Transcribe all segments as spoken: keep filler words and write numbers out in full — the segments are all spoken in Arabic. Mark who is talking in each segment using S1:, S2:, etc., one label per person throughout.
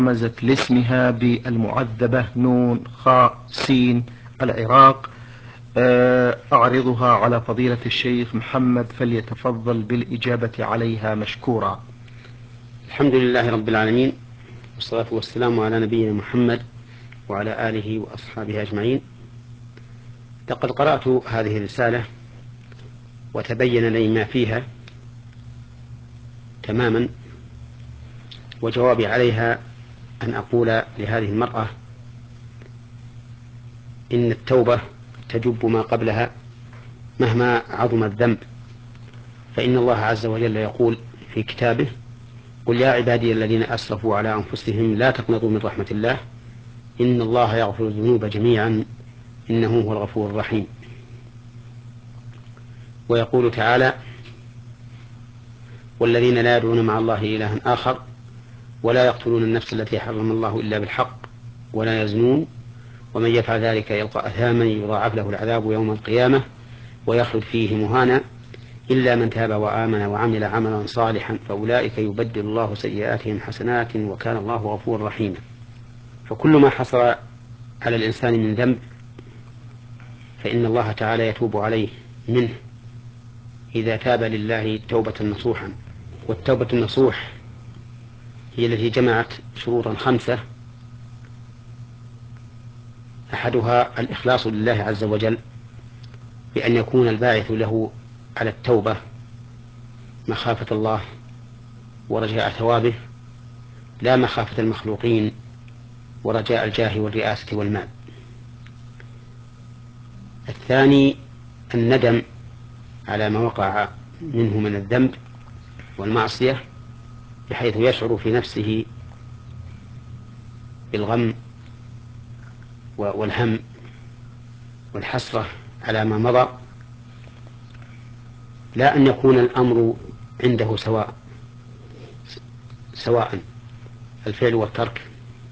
S1: همزت لاسمها بالمعذبة نون خاء سين العراق. أعرضها على فضيلة الشيخ محمد فليتفضل بالإجابة عليها مشكورا.
S2: الحمد لله رب العالمين، والصلاة والسلام على نبينا محمد وعلى آله وأصحابه أجمعين. لقد قرأت هذه الرسالة وتبين لي ما فيها تماما، وجوابي عليها أن أقول لهذه المرأة إن التوبة تجب ما قبلها مهما عظم الذنب، فإن الله عز وجل يقول في كتابه: قل يا عبادي الذين أسرفوا على أنفسهم لا تقنطوا من رحمة الله إن الله يغفر الذنوب جميعا إنه هو الغفور الرحيم. ويقول تعالى: والذين لا يدعون مع الله إلها آخر ولا يقتلون النفس التي حرم الله إلا بالحق ولا يزنون ومن يفعل ذلك يلقى أثاما يضاعف له العذاب يوم القيامة ويخلد فيه مهانا إلا من تاب وآمن وعمل عملا صالحا فأولئك يبدل الله سيئاتهم حسنات وكان الله غفورا رحيما. فكل ما حصل على الإنسان من ذنب فإن الله تعالى يتوب عليه منه إذا تاب لله توبة نصوحا. والتوبة النصوح هي التي جمعت شروطا خمسة، أحدها الإخلاص لله عز وجل بأن يكون الباعث له على التوبة مخافة الله ورجاء ثوابه لا مخافة المخلوقين ورجاء الجاه والرئاسة والمال. الثاني الندم على ما وقع منه من الذنب والمعصية بحيث يشعر في نفسه بالغم والهم والحسرة على ما مضى، لا أن يكون الأمر عنده سواء سواء الفعل والترك.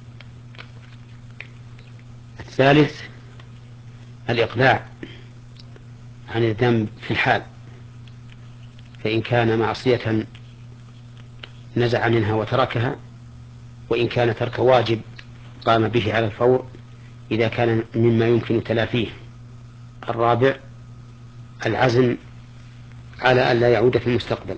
S2: الثالث الإقلاع عن الذنب في الحال، فإن كان معصية نزع منها وتركها، وإن كان ترك واجب قام به على الفور إذا كان مما يمكن تلافيه. الرابع العزم على أن لا يعود في المستقبل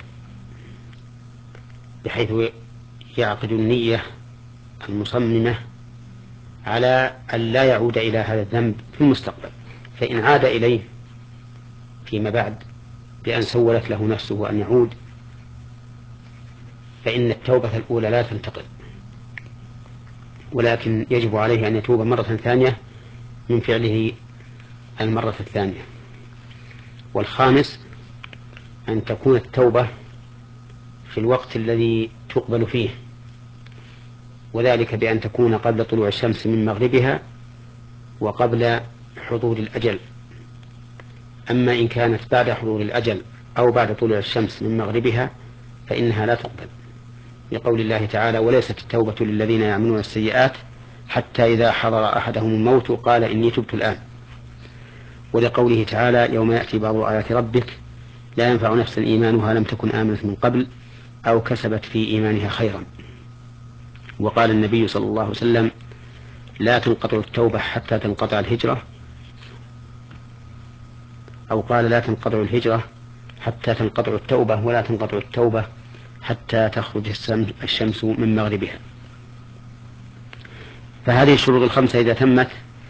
S2: بحيث يعقد النية المصممة على أن لا يعود إلى هذا الذنب في المستقبل، فإن عاد إليه فيما بعد بأن سولت له نفسه أن يعود فإن التوبة الأولى لا تنتقل، ولكن يجب عليه أن يتوب مرة ثانية من فعله المرة الثانية. والخامس أن تكون التوبة في الوقت الذي تقبل فيه، وذلك بأن تكون قبل طلوع الشمس من مغربها وقبل حضور الأجل. أما إن كانت بعد حضور الأجل أو بعد طلوع الشمس من مغربها فإنها لا تقبل، لقول الله تعالى: وليست التوبة للذين يعملون السيئات حتى إذا حضر أحدهم الموت قال إني تبت الآن. ولقوله تعالى: يوم يأتي بعض آيات ربك لا ينفع نفسا إيمانها لم تكن آمنت من قبل أو كسبت في إيمانها خيرا. وقال النبي صلى الله عليه وسلم: لا تنقطع التوبة حتى تنقطع الهجرة، أو قال: لا تنقطع الهجرة حتى تنقطع التوبة، ولا تنقطع التوبة حتى تخرج الشمس من مغربها. فهذه الشروط الخمسة إذا تمت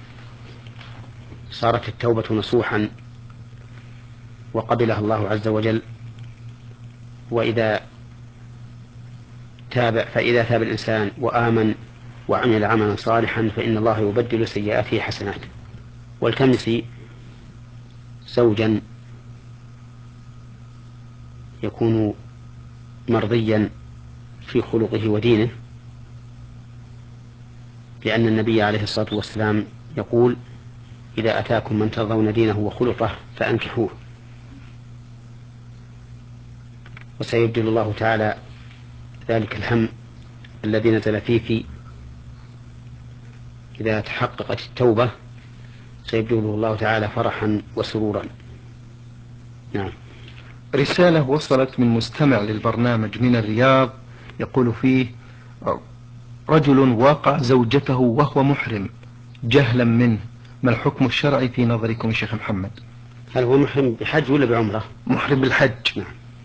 S2: صارت التوبة نصوحا وقبلها الله عز وجل. وإذا تاب فإذا تاب الإنسان وآمن وعمل عملا صالحا فإن الله يبدل سيئاته حسنات. والتمسي زوجا يكون مرضيا في خلقه ودينه، لأن النبي عليه الصلاة والسلام يقول: إذا أتاكم من ترضون دينه وخلقه فأنكحوه. وسيبدل الله تعالى ذلك الهم الذي نزل فيك إذا تحققت التوبة سيبدله الله تعالى فرحا وسرورا. نعم.
S1: رسالة وصلت من مستمع للبرنامج من الرياض يقول فيه: رجل واقع زوجته وهو محرم جهلا منه، ما الحكم الشرعي في نظركم يا شيخ محمد؟
S2: هل هو محرم بحج ولا بعمرة؟
S1: محرم بالحج.
S2: نعم.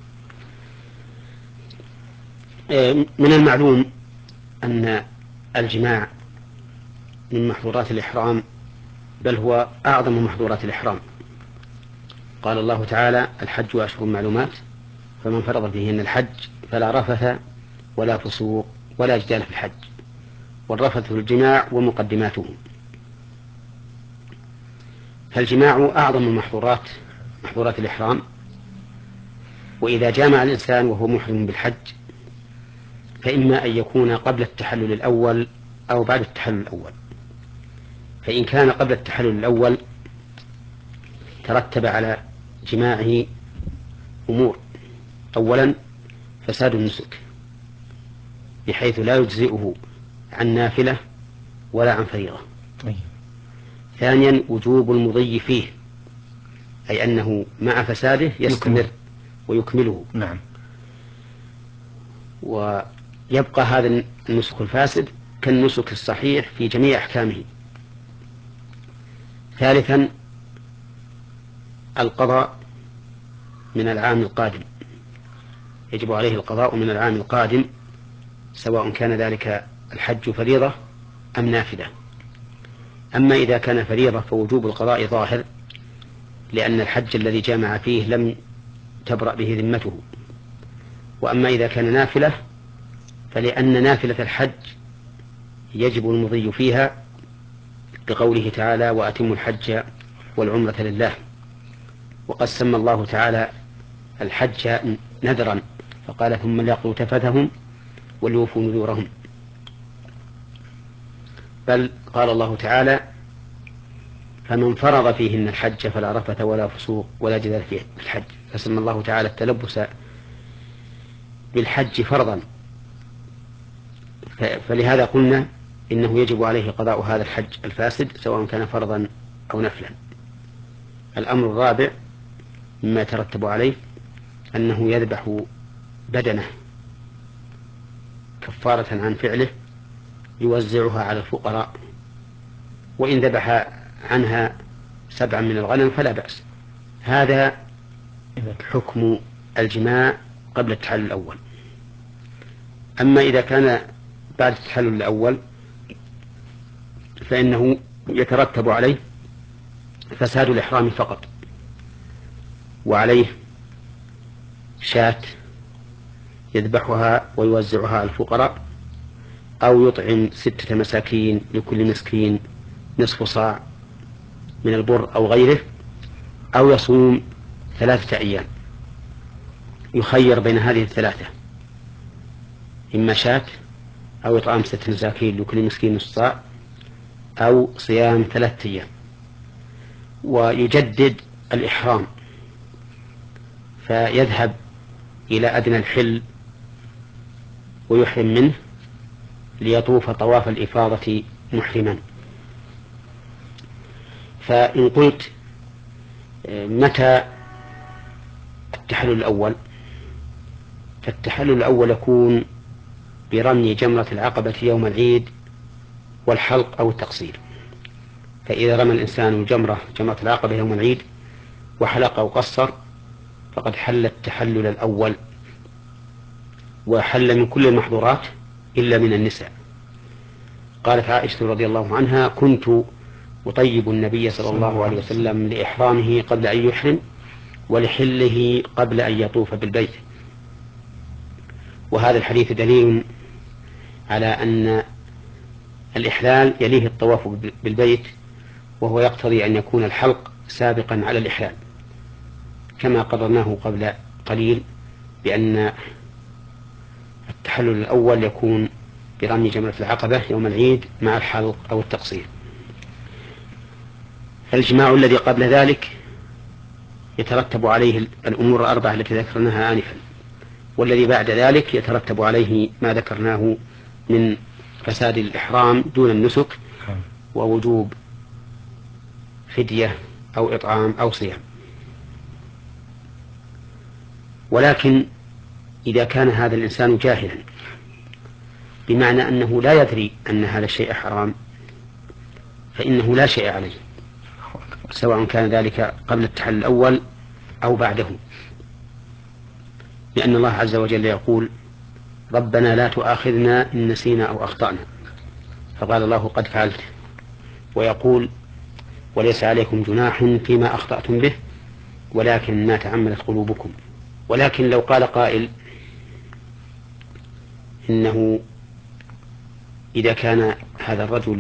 S2: من المعلوم أن الجماع من محظورات الإحرام، بل هو أعظم محظورات الإحرام. قال الله تعالى: الحج أشهر معلومات فمن فرض فيهن الحج فلا رفث ولا فسوق ولا جدال في الحج. والرفث في الجماع ومقدماته. فالجماع أعظم المحظورات محظورات الإحرام، وإذا جامع الإنسان وهو محرم بالحج فإما أن يكون قبل التحلل الأول أو بعد التحلل الأول. فإن كان قبل التحلل الأول ترتب على جماعه أمور: أولا فساد النسك بحيث لا يجزئه عن نافلة ولا عن فريضة. ثانيا وجوب المضي فيه، أي أنه مع فساده يستمر ويكمله.
S1: نعم.
S2: ويبقى هذا النسك الفاسد كالنسك الصحيح في جميع أحكامه. ثالثا القضاء من العام القادم، يجب عليه القضاء من العام القادم سواء كان ذلك الحج فريضة أم نافلة. أما إذا كان فريضة فوجوب القضاء ظاهر، لأن الحج الذي جامع فيه لم تبرأ به ذمته. وأما إذا كان نافلة فلأن نافلة الحج يجب المضي فيها بقوله تعالى: وأتموا الحج والعمرة لله. وقد سمى الله تعالى الحج نذرا فقال: ثم ليقضوا تفثهم وليوفوا نذورهم. بل قال الله تعالى: فمن فرض فيهن الحج فلا رفث ولا فسوق ولا جدال في الحج. فسمى الله تعالى التلبس بالحج فرضا، فلهذا قلنا إنه يجب عليه قضاء هذا الحج الفاسد سواء كان فرضا أو نفلا. الأمر الرابع مما يترتب عليه أنه يذبح بدنه كفارة عن فعله يوزعها على الفقراء، وإن ذبح عنها سبعا من الغنم فلا بأس. هذا حكم الجماع قبل التحلل الأول. أما إذا كان بعد التحلل الأول فإنه يترتب عليه فساد الإحرام فقط، وعليه شاة يذبحها ويوزعها على الفقراء، أو يطعم ستة مساكين لكل مسكين نصف صاع من البر أو غيره، أو يصوم ثلاثة أيام. يخير بين هذه الثلاثة: إما شاة أو إطعام ستة مساكين لكل مسكين نصف صاع أو صيام ثلاثة أيام. ويجدد الإحرام فيذهب إلى أدنى الحل ويحرم منه ليطوف طواف الإفاضة محرما. فإن قلت متى التحلل الأول؟ فالتحلل الأول يكون برمي جمرة العقبة يوم العيد والحلق أو التقصير. فإذا رمى الإنسان الجمرة جمرة العقبة يوم العيد وحلق أو قصر فقد حل التحلل الأول، وحل من كل المحظورات إلا من النساء. قالت عائشة رضي الله عنها: كنت أطيب النبي صلى الله عليه وسلم لإحرامه قبل أن يحرم ولحله قبل أن يطوف بالبيت. وهذا الحديث دليل على أن الإحلال يليه الطواف بالبيت، وهو يقتضي أن يكون الحلق سابقا على الإحلال، كما قررناه قبل قليل بأن التحلل الأول يكون برمي جمرة العقبة يوم العيد مع الحلق أو التقصير. الجماع الذي قبل ذلك يترتب عليه الأمور الأربعة التي ذكرناها آنفا، والذي بعد ذلك يترتب عليه ما ذكرناه من فساد الإحرام دون النسك ووجوب فدية أو إطعام أو صيام. ولكن إذا كان هذا الإنسان جاهلا بمعنى أنه لا يدري أن هذا الشيء حرام فإنه لا شيء عليه، سواء كان ذلك قبل التحلل الأول أو بعده، لأن الله عز وجل يقول ربنا لا تؤاخذنا إن نسينا أو أخطأنا، فقال الله قد فعلت، ويقول وليس عليكم جناح فيما أخطأتم به ولكن ما تعمدت قلوبكم. ولكن لو قال قائل إنه إذا كان هذا الرجل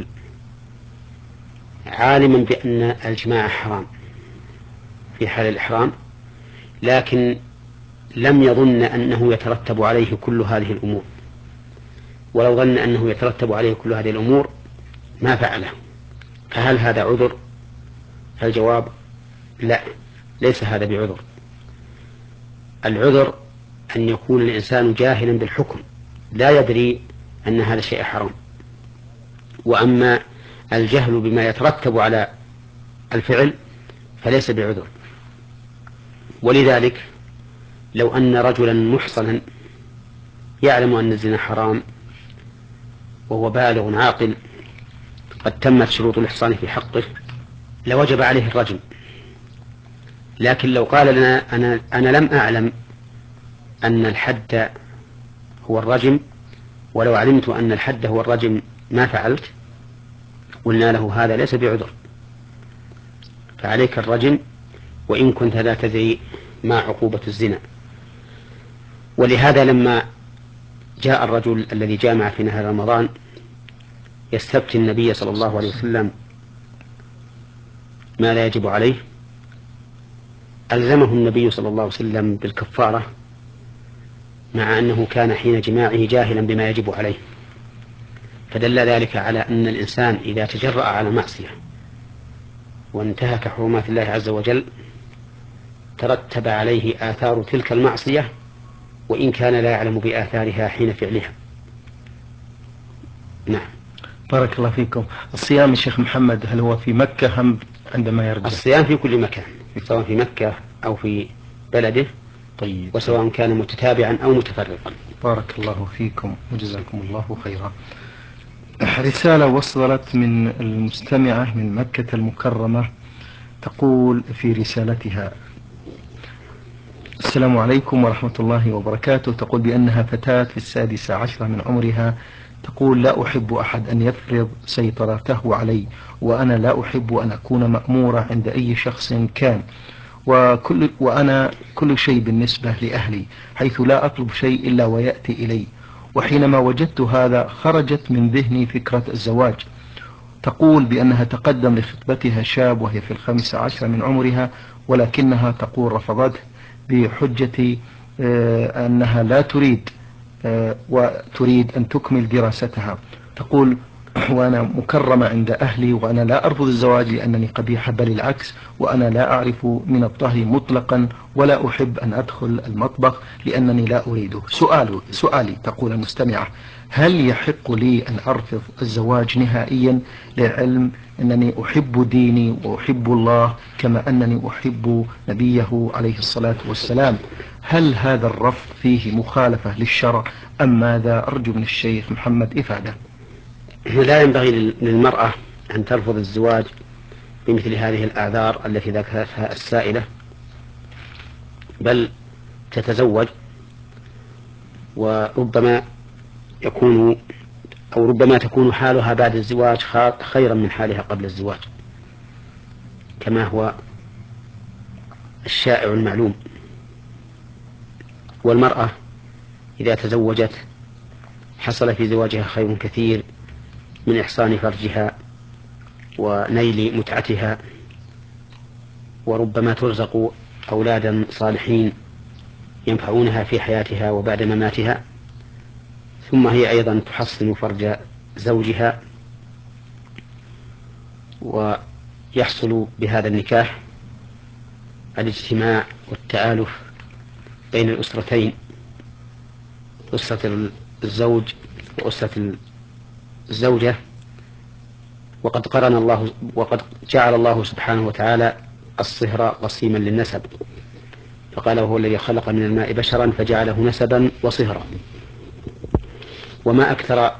S2: عالما بأن الجماع حرام في حال الإحرام لكن لم يظن أنه يترتب عليه كل هذه الأمور، ولو ظن أنه يترتب عليه كل هذه الأمور ما فعله، فهل هذا عذر؟ الجواب لا، ليس هذا بعذر. العذر أن يكون الإنسان جاهلا بالحكم لا يدري أن هذا الشيء حرام، وأما الجهل بما يترتب على الفعل فليس بعذر. ولذلك لو أن رجلا محصنا يعلم أن الزنا حرام وهو بالغ عاقل قد تمت شروط الإحصان في حقه لوجب عليه الرجم، لكن لو قال لنا أنا, أنا لم أعلم أن الحد هو الرجم، ولو علمت أن الحد هو الرجم ما فعلت، قلنا له هذا ليس بعذر، فعليك الرجم وإن كنت لا تدري ما عقوبة الزنا. ولهذا لما جاء الرجل الذي جامع في نهار رمضان يستفتي النبي صلى الله عليه وسلم ما لا يجب عليه، ألزمه النبي صلى الله عليه وسلم بالكفارة، مع أنه كان حين جماعه جاهلا بما يجب عليه، فدل ذلك على أن الإنسان إذا تجرأ على معصية وانتهك حرمات الله عز وجل ترتب عليه آثار تلك المعصية وإن كان لا يعلم بآثارها حين فعلها. نعم.
S1: بارك الله فيكم. الصيام الشيخ محمد هل هو في مكة أم عندما يرجع؟
S2: الصيام في كل مكان، سواء في مكة أو في بلده،
S1: طيب،
S2: وسواء كان متتابعا أو متفرقا.
S1: بارك الله فيكم وجزاكم الله خيرا. رسالة وصلت من المستمعة من مكة المكرمة تقول في رسالتها: السلام عليكم ورحمة الله وبركاته. تقول بأنها فتاة في السادسة عشرة من عمرها. تقول: لا أحب أحد أن يفرض سيطرته علي، وأنا لا أحب أن أكون مأمورة عند أي شخص كان، وكل وأنا كل شيء بالنسبة لأهلي، حيث لا أطلب شيء إلا ويأتي إلي. وحينما وجدت هذا خرجت من ذهني فكرة الزواج. تقول بأنها تقدم لخطبتها شاب وهي في الخامسة عشر من عمرها، ولكنها تقول رفضته بحجة آه أنها لا تريد آه وتريد أن تكمل دراستها. تقول: وأنا مكرمة عند أهلي وأنا لا أرفض الزواج لأنني قبيحة، بل العكس، وأنا لا أعرف من الطهي مطلقا ولا أحب أن أدخل المطبخ لأنني لا أريده. سؤال سؤالي تقول المستمعة: هل يحق لي أن أرفض الزواج نهائيا، للعلم أنني أحب ديني وأحب الله كما أنني أحب نبيه عليه الصلاة والسلام؟ هل هذا الرفض فيه مخالفة للشرع أم ماذا؟ أرجو من الشيخ محمد إفادة.
S2: لا ينبغي للمرأة أن ترفض الزواج بمثل هذه الأعذار التي ذكرتها السائلة، بل تتزوج، وربما يكون أو ربما تكون حالها بعد الزواج خيرا من حالها قبل الزواج، كما هو الشائع المعلوم. والمرأة إذا تزوجت حصل في زواجها خير كثير من إحصان فرجها ونيل متعتها، وربما ترزق أولادا صالحين ينفعونها في حياتها وبعد مماتها، ثم هي أيضا تحصن فرج زوجها، ويحصل بهذا النكاح الاجتماع والتآلف بين الأسرتين، أسرة الزوج وأسرة الزوجة. وقد قرن الله وقد جعل الله سبحانه وتعالى الصهر قسيما للنسب، فقال: وهو الذي خلق من الماء بشرا فجعله نسبا وصهرا. وما أكثر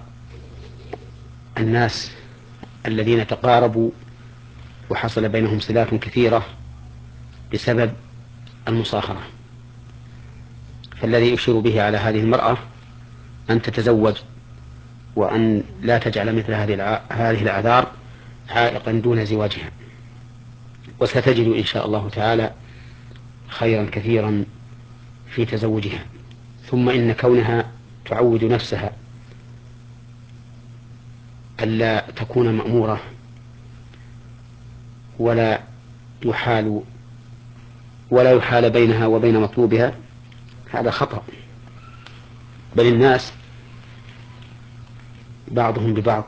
S2: الناس الذين تقاربوا وحصل بينهم صلات كثيرة بسبب المصاهرة. فالذي يشير به على هذه المرأة أن تتزوج وأن لا تجعل مثل هذه الأعذار عائقا دون زواجها، وستجد إن شاء الله تعالى خيرا كثيرا في تزوجها. ثم إن كونها تعود نفسها ألا تكون مأمورة ولا يحال ولا يحال بينها وبين مطلوبها، هذا خطأ. بل الناس بعضهم ببعض،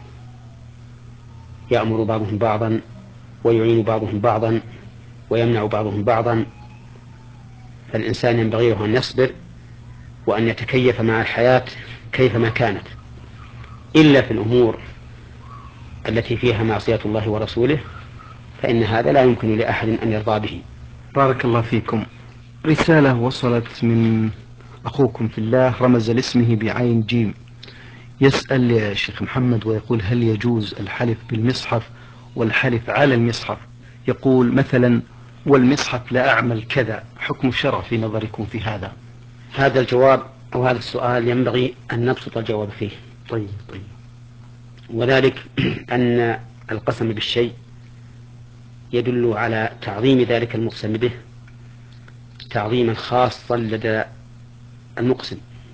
S2: يأمر بعضهم بعضا ويعين بعضهم بعضا ويمنع بعضهم بعضا. فالإنسان ينبغي أن يصبر وأن يتكيف مع الحياة كيفما كانت، إلا في الأمور التي فيها معصية الله ورسوله، فإن هذا لا يمكن لأحد أن يرضى به.
S1: بارك الله فيكم. رسالة وصلت من أخوكم في الله رمز لاسمه بعين جيم، يسأل يا شيخ محمد ويقول: هل يجوز الحلف بالمصحف والحلف على المصحف؟ يقول مثلا: والمصحف لا أعمل كذا، حكم الشرع في نظركم في هذا؟
S2: هذا الجواب أو هذا السؤال ينبغي أن نبسط الجواب فيه.
S1: طيب طيب.
S2: وذلك أن القسم بالشيء يدل على تعظيم ذلك المقسم به تعظيما خاصا لدى المقسم،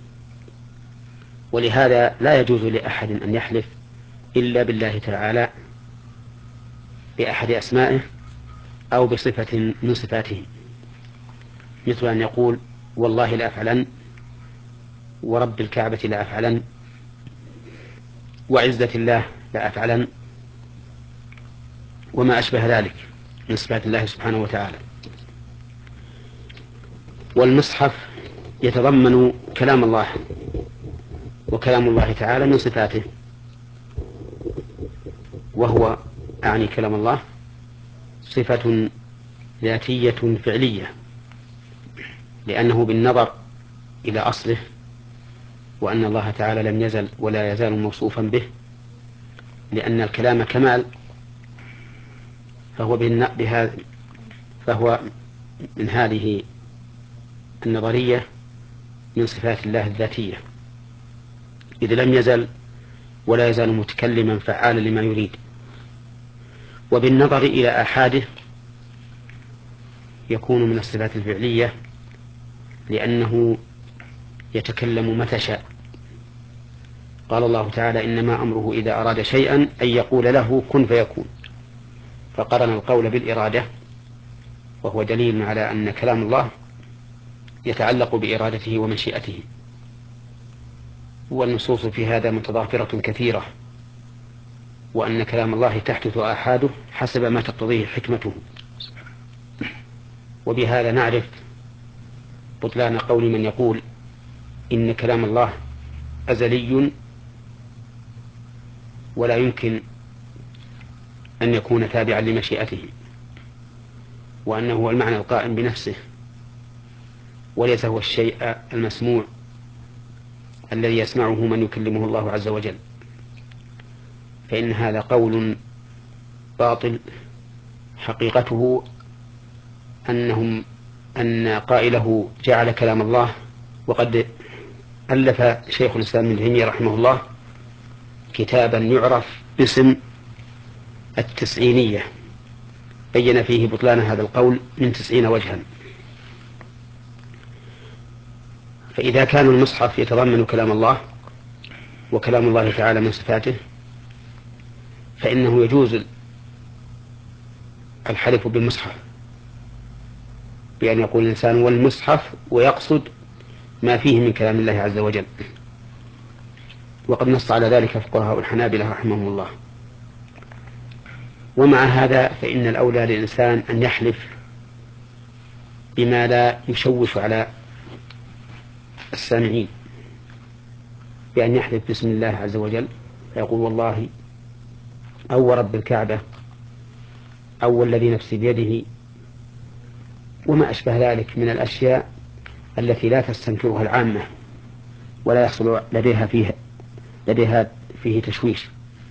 S2: ولهذا لا يجوز لأحد أن يحلف إلا بالله تعالى بأحد أسمائه أو بصفة من صفاته، مثل أن يقول: والله لا أفعلن، ورب الكعبة لا أفعلن، وعزة الله لا أفعلن، وما أشبه ذلك من صفات الله سبحانه وتعالى. والمصحف يتضمن كلام الله، وكلام الله تعالى من صفاته، وهو أعني كلام الله صفة ذاتية فعلية، لأنه بالنظر إلى أصله وأن الله تعالى لم يزل ولا يزال موصوفا به، لأن الكلام كمال، فهو بهذا فهو من هذه النظرية من صفات الله الذاتية، إذ لم يزل ولا يزال متكلما فعالا لما يريد. وبالنظر إلى آحاده يكون من الصفات الفعلية، لأنه يتكلم متى شاء. قال الله تعالى: إنما أمره إذا أراد شيئا أن يقول له كن فيكون، فقرن القول بالإرادة، وهو دليل على أن كلام الله يتعلق بإرادته ومشيئته. والنصوص في هذا متضافرة كثيرة، وأن كلام الله تحدث آحاده حسب ما تقتضيه حكمته. وبهذا نعرف بطلان قول من يقول إن كلام الله أزلي ولا يمكن أن يكون تابعا لمشيئته، وأنه هو المعنى القائم بنفسه، وليس هو الشيء المسموع الذي يسمعه من يكلمه الله عز وجل. فإن هذا قول باطل، حقيقته أنهم أن قائله جعل كلام الله. وقد ألف شيخ الإسلام ابن تيمية رحمه الله كتابا يعرف باسم التسعينية، بين فيه بطلان هذا القول من تسعين وجها. فإذا كان المصحف يتضمن كلام الله وكلام الله تعالى من صفاته، فإنه يجوز الحلف بالمصحف، بأن يقول الإنسان والمصحف ويقصد ما فيه من كلام الله عز وجل. وقد نص على ذلك فقهاء الحنابلة رحمهم الله. ومع هذا فإن الأولى للإنسان أن يحلف بما لا يشوش على السامعين، بأن يحلف باسم الله عز وجل، فيقول والله أو رب الكعبة أو الذي نفسي بيده، وما أشبه ذلك من الأشياء التي لا تستنكرها العامة ولا يحصل لديها فيها لديها فيه تشويش.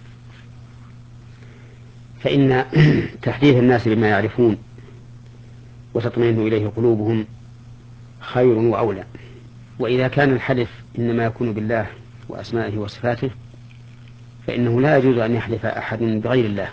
S2: فإن تحديث الناس بما يعرفون وتطمئن إليه قلوبهم خير وأولى. وإذا كان الحلف إنما يكون بالله وأسمائه وصفاته فإنه لا يجوز أن يحلف أحد بغير الله،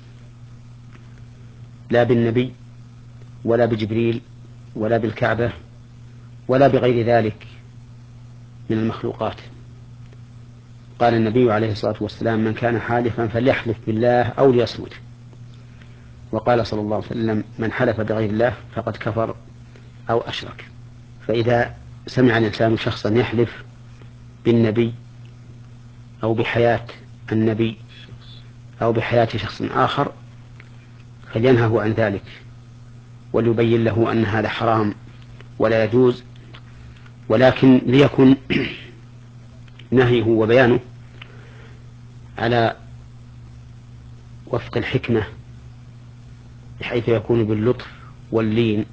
S2: لا بالنبي ولا بجبريل ولا بالكعبة ولا بغير ذلك من المخلوقات. قال النبي عليه الصلاة والسلام: من كان حالفا فليحلف بالله أو ليصمت. وقال صلى الله عليه وسلم: من حلف بغير الله فقد كفر أو أشرك. فإذا سمع الإنسان شخصا يحلف بالنبي أو بحياة النبي أو بحياة شخص آخر فلينهه عن ذلك، وليبين له أن هذا حرام ولا يجوز، ولكن ليكن نهيه وبيانه على وفق الحكمة، بحيث يكون باللطف واللين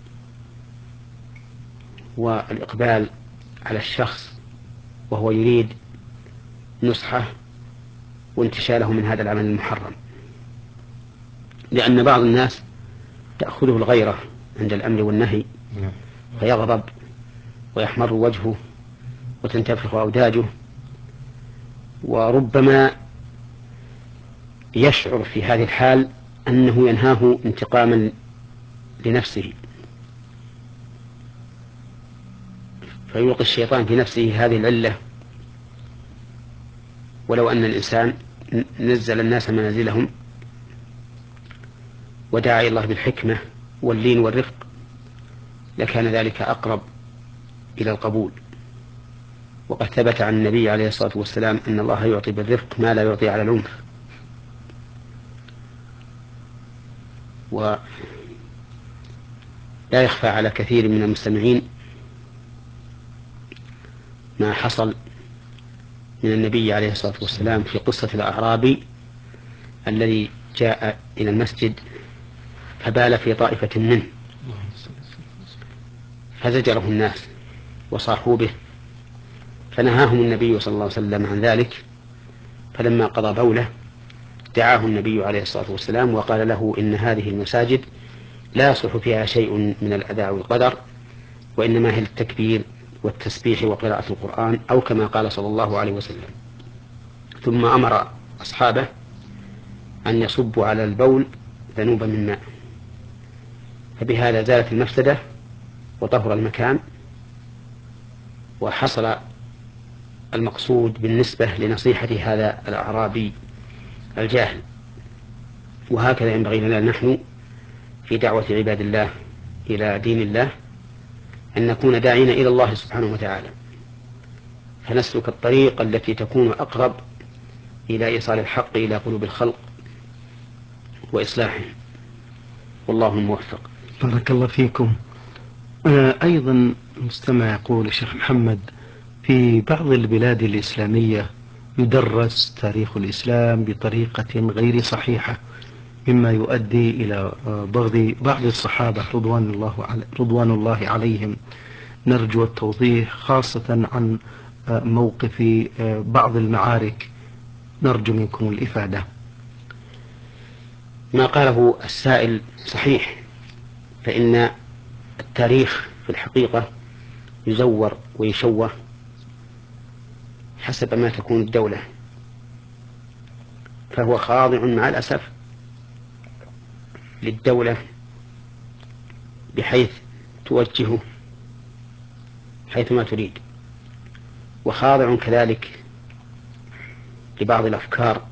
S2: والإقبال على الشخص وهو يريد نصحه وانتشاله من هذا العمل المحرم. لأن بعض الناس تأخذه الغيرة عند الأمر والنهي فيغضب ويحمر وجهه وتنتفخ أوداجه، وربما يشعر في هذه الحال أنه ينهاه انتقاما لنفسه، فيلقي الشيطان في نفسه هذه العلة. ولو أن الإنسان نزل الناس منازلهم ودعا إلى الله بالحكمة واللين والرفق لكان ذلك أقرب إلى القبول. وقد ثبت عن النبي عليه الصلاة والسلام أن الله يعطي بالرفق ما لا يعطي على العنف. ولا يخفى على كثير من المستمعين ما حصل من النبي عليه الصلاة والسلام في قصة الأعرابي الذي جاء إلى المسجد فبال في طائفة منه فزجره الناس وصاحوا به، فنهاهم النبي صلى الله عليه وسلم عن ذلك. فلما قضى بوله دعاه النبي عليه الصلاة والسلام وقال له: إن هذه المساجد لا يصلح فيها شيء من الأذى والقدر، وإنما هي التكبير والتسبيح وقراءة القرآن، أو كما قال صلى الله عليه وسلم. ثم أمر أصحابه أن يصبوا على البول ذنوبا من ماء، فبهذا زالت المفسدة وطهر المكان وحصل المقصود بالنسبة لنصيحة هذا الأعرابي الجاهل. وهكذا ينبغي لنا نحن في دعوة عباد الله إلى دين الله أن نكون داعين إلى الله سبحانه وتعالى، فنسلك الطريق التي تكون أقرب إلى إيصال الحق إلى قلوب الخلق وإصلاحهم، والله الموفق.
S1: بارك الله فيكم. آه أيضا مستمع يقول: الشيخ محمد، في بعض البلاد الإسلامية يدرس تاريخ الإسلام بطريقة غير صحيحة، مما يؤدي إلى بغض بعض الصحابة رضوان الله علي رضوان الله عليهم. نرجو التوضيح خاصة عن موقف بعض المعارك، نرجو منكم الإفادة.
S2: ما قاله السائل صحيح، فإن التاريخ في الحقيقة يزور ويشوه حسب ما تكون الدولة، فهو خاضع مع الأسف للدولة بحيث توجهه حيثما تريد، وخاضع كذلك لبعض الأفكار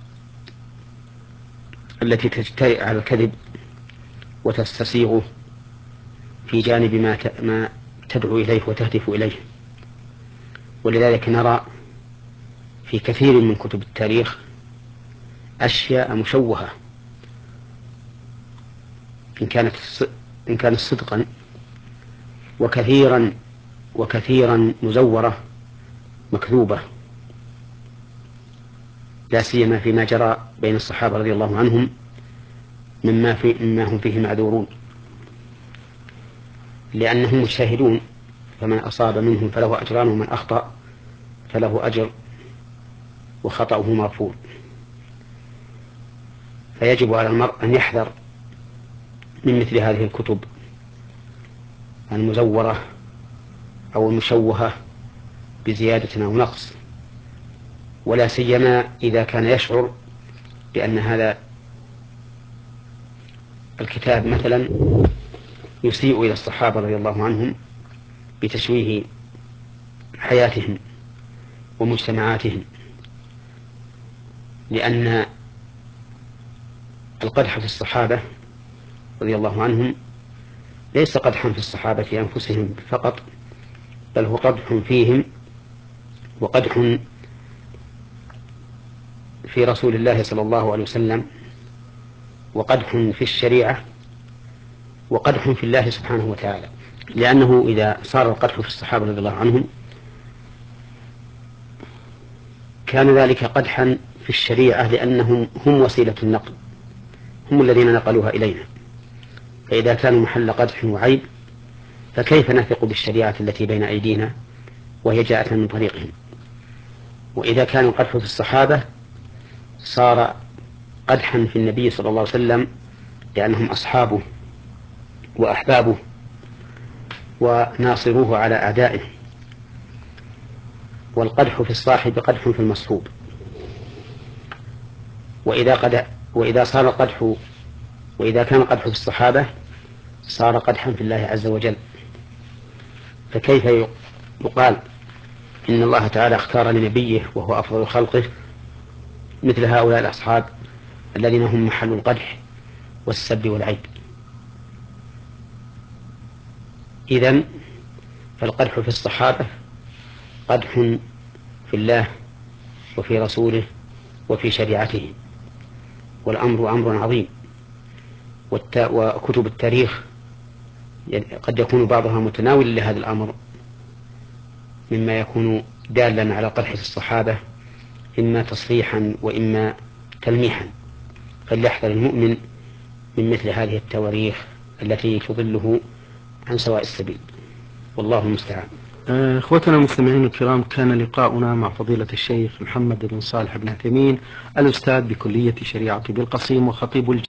S2: التي تجترئ على الكذب وتستسيغه في جانب ما ما تدعو إليه وتهدف إليه. ولذلك نرى في كثير من كتب التاريخ أشياء مشوهة إن كانت إن كانت صدقا، وكثيرا وكثيرا مزورة مكذوبة، لا سيما فيما جرى بين الصحابة رضي الله عنهم مما, في مما هم فيه معذورون، لأنهم مشاهدون، فمن أصاب منهم فله أجران ومن أخطأ فله أجر وخطأه مرفوض. فيجب على المرء أن يحذر من مثل هذه الكتب المزورة أو المشوهة بزيادة أو نقص، ولا سيما إذا كان يشعر بأن هذا الكتاب مثلا يسيء إلى الصحابة رضي الله عنهم بتشويه حياتهم ومجتمعاتهم، لأن القدح في الصحابة رضي الله عنهم ليس قدحا في الصحابة في أنفسهم فقط، بل هو قدح فيهم وقدح في رسول الله صلى الله عليه وسلم وقدح في الشريعة وقدح في الله سبحانه وتعالى. لأنه إذا صار القدح في الصحابة رضي الله عنهم كان ذلك قدحا في الشريعة، لأنهم هم وسيلة النقل، هم الذين نقلوها إلينا. فإذا كانوا محل قدح وعيب فكيف نثق بالشريعة التي بين أيدينا وهي جاءت من طريقهم؟ وإذا كان القدح في الصحابة صار قدحا في النبي صلى الله عليه وسلم، لأنهم أصحابه وأحبابه وناصروه على أعدائه. والقدح في الصاحب قدح في المصحوب. وإذا, قد وإذا صار القدح وإذا كان القدح في الصحابة صار قدحا في الله عز وجل. فكيف يقال إن الله تعالى اختار لنبيه وهو أفضل خلقه مثل هؤلاء الأصحاب الذين هم محل القدح والسب والعيب؟ إذن فالقدح في الصحابة قدح في الله وفي رسوله وفي شريعته، والأمر أمر عظيم. وكتب التاريخ قد يكون بعضها متناول لهذا الأمر، مما يكون دالا على قدح الصحابة إما تصريحا وإما تلميحا. فليحذر المؤمن من مثل هذه التواريخ التي تضله عن سواء السبيل، والله المستعان.
S1: اخوتنا المستمعين الكرام، كان لقاؤنا مع فضيلة الشيخ محمد بن صالح بن عثيمين الأستاذ بكلية شريعة بالقصيم وخطيب